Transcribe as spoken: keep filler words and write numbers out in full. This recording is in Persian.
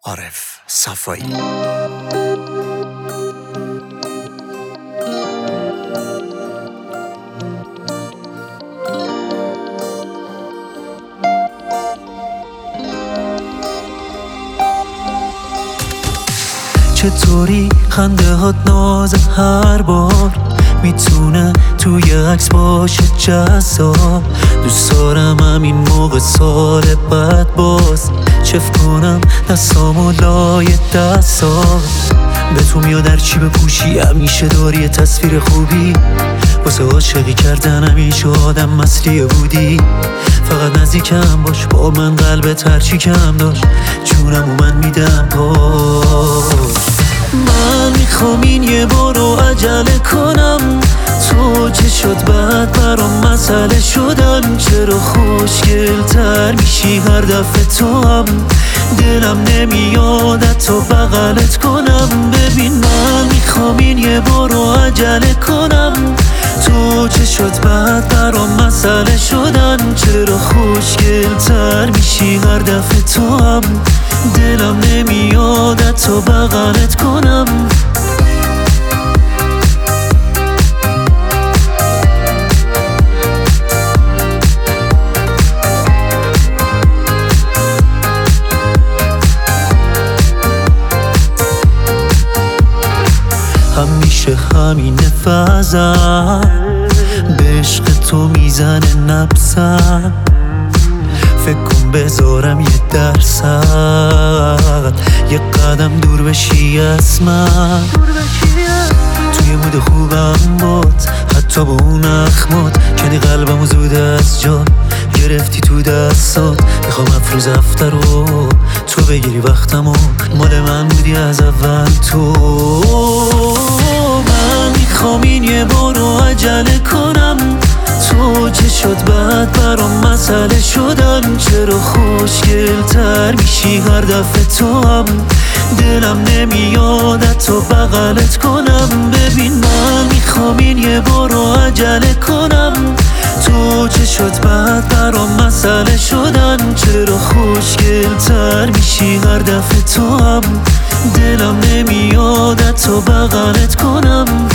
عارف صفایی. چطوری خنده هات ناز هر بار میتونه توی عکس باشه جذاب. دوست دارم همین موقع سال بعد باز چف کنم دستامو لای دستات. به تو میاد در چی بپوشی، همیشه داری یه تصویر خوبی. واسه عاشقی کردن همیشه آدم مسلیه بودی. فقط نزدیکم باش، با من قلبت هرچی کم داشت جونم و من میدم باش. من میخوام این یه بارو عجله کنم، تو چه شد بعد برام مسئله شدن. چرا خوشگل تر میشی هر دفعه تو هم، دلم نمیاد تا بغلت کنم. ببین من میخوام این یه بارو عجله کنم، تو چه شد بعد برام مسئله شدن. چرا خوشگل تر میشی هر دفعه تو هم، دلم نمیاد تا بغلت کنم. همیشه همین فضا به عشق تو میزنه نبضم. فکر کن بذارم یه درصد یه قدم دور بشی از من. توی مود خوبم بود حتی با اون اخمات، کنی قلبمو زود از جا گرفتی تو دستات. میخوام افروز افتر رو تو بگیری وقتمو، مال من بودی از اول تو. من میخوام این یه بارو عجله کنم، تو چه شد بعد برام مسئله شدن. چرا خوشگل تر میشی هر دفعه تو هم، دلم نمیاد تا بغلت کنم. ببین من میخوام این یه بارو عجله کنم، تو چه شد بعد برام مسئله شدن. چرا خوشگل تر میشی هر دفعه تو هم، دلم نمیاد تا بغلت کنم.